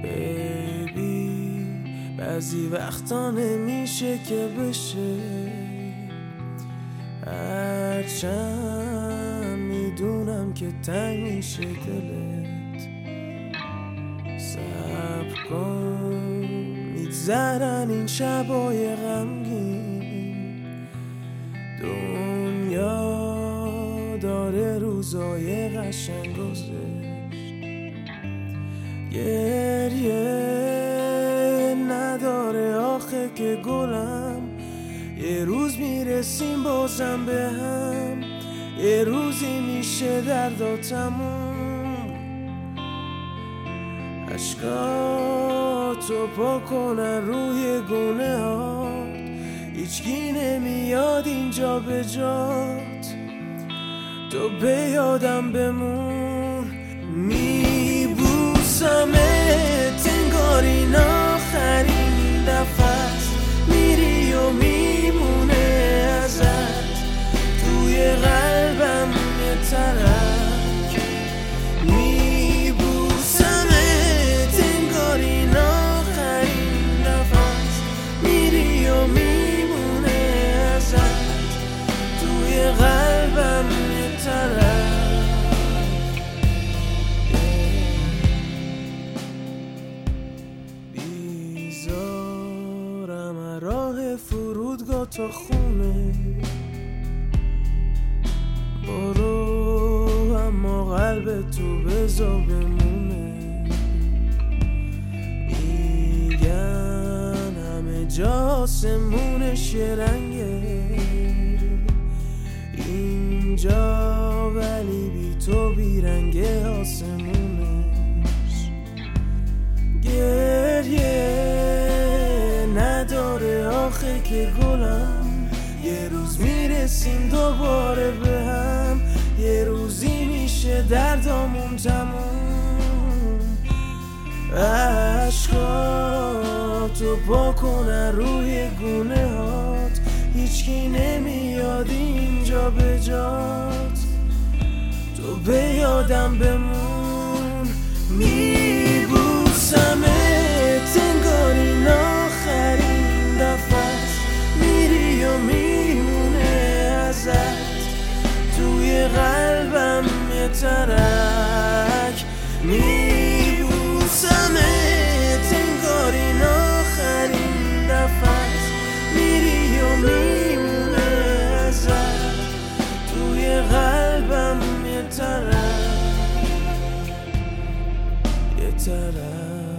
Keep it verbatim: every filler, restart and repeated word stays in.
بیبی بعضی وقتا نمیشه که بشه، هرچند میدونم که تنگ میشه دلت. صبر کن میگذرن این شبای غمگین، دنیا داره روزای قشنگ گذشت. گریه نداره آخه که گلم، یه روز میرسیم بازم به هم، یه روزی میشه دردا تموم. عشقاتو پا کنن روی گونه هات، هیچکی نمیاد اینجا به جات، تو به یادم بمون. میبوسمت انگار این آخرین نفس، میری و میمونه ازت توی قلبم یه ترک. میبوسمت انگار این آخرین نفس، میری و میمونه ازت توی قلبم یه ترک. راه فرودگاه تا خونه برو، اما قلب تو بذار بمونه. میگن همه جا آسمونش یه رنگه، اینجا ولی بی تو بیرنگه آسمونش. گریه نداره آخه که گلم، یه روز میرسیم دوباره به هم، یه روزی میشه دردامون تموم. عشقاتو پا کنن روی گونه هات، هیچکی نمیاد اینجا به جات، تو به یادم بمون. میبوسمت انگار این آخرین نفس، میری و میمونه ازت توی قلبم یه ترک. میبوسمت انگار این آخرین نفس، میری و میمونه ازت توی قلبم یه ترک، یه ترک.